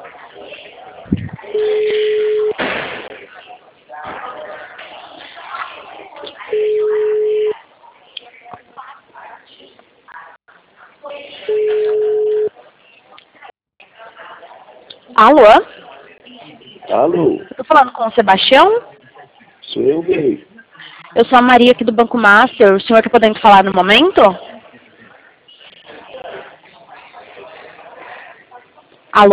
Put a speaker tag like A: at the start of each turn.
A: Alô?
B: Alô?
A: Eu tô falando com o Sebastião?
B: Sou eu mesmo.
A: Eu sou a Maria aqui do Banco Master. O senhor tá podendo falar no momento?